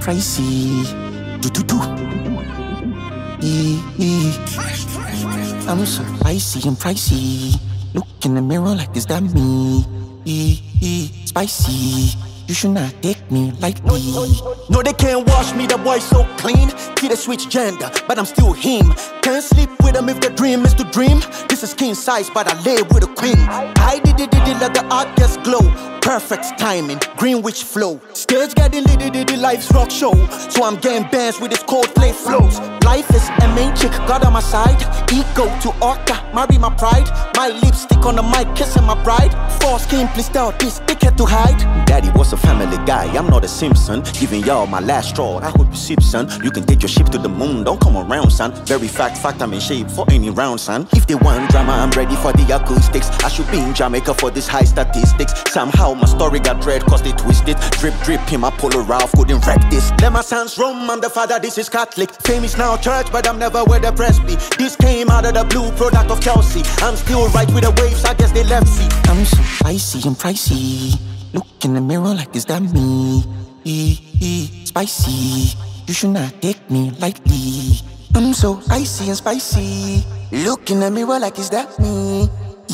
pricey. Do do do. I'm so icy and pricey. Look in the mirror like, is that me? Spicy. You should not take me lightly. No, they can't wash me, the boy so clean. See they switch gender, but I'm still him. Can't sleep with him if the dream is to dream. This is king size, but I lay with a queen. I did it let the art just glow. Perfect timing, Greenwich flow. Stage getting lit, life's rock show. So I'm getting bands with this Coldplay flows. Life is a main chick, God on my side. Ego to orca, marry my pride. My lipstick on the mic, kissing my bride. Force king, please tell this dickhead to hide. Daddy was a family guy, I'm not a Simpson. Giving y'all my last straw, I hope you sip, son. You can take your ship to the moon, don't come around, son. Very fact, I'm in shape for any round, son. If they want drama, I'm ready for the acoustics. I should be in Jamaica for this high statistics. Somehow my story got read cause they twisted. Drip in my Polo Ralph, couldn't wreck this. Let my sons roam, I'm the father, this is Catholic. Famous now church, but I'm never where the press be. This came out of the blue, product of Chelsea. I'm still right with the waves, I guess they left feet. I'm so icy and pricey. Look in the mirror like, is that me? Spicy. You should not take me lightly. I'm so icy and spicy. Look in the mirror like, is that me?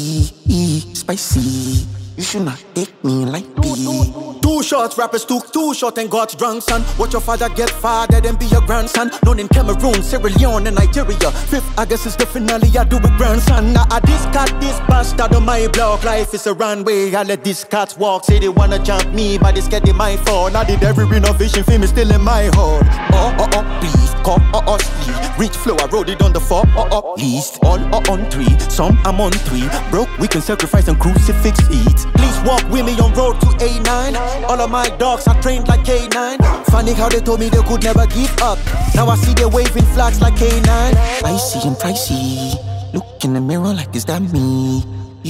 Spicy. You should not take me lightly. Too short, rappers took too short and got drunk, son. Watch your father get fathered and be your grandson. Known in Cameroon, Sierra Leone and Nigeria. 5th August is the finale, I do it grandson. Now I discard this bastard on my block. Life is a runway, I let these cats walk. Say they wanna jump me, but it's getting my fault. I did every renovation film, is still in my hall. Please, call sleep. Rich flow, I wrote it on the 4 least. All on 3, some I'm on 3. Broke, we can sacrifice and crucifix eat. Please walk with me on road to A9. All of my dogs are trained like K9. Funny how they told me they could never give up. Now I see they waving flags like K9. Icy and pricey. Look in the mirror like, is that me?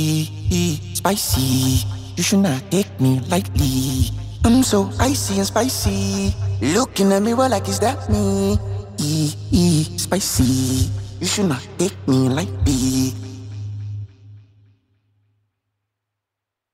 Spicy. You should not take me lightly. I'm so icy and spicy. Look in the mirror like, is that me? Spicy. You should not take me lightly.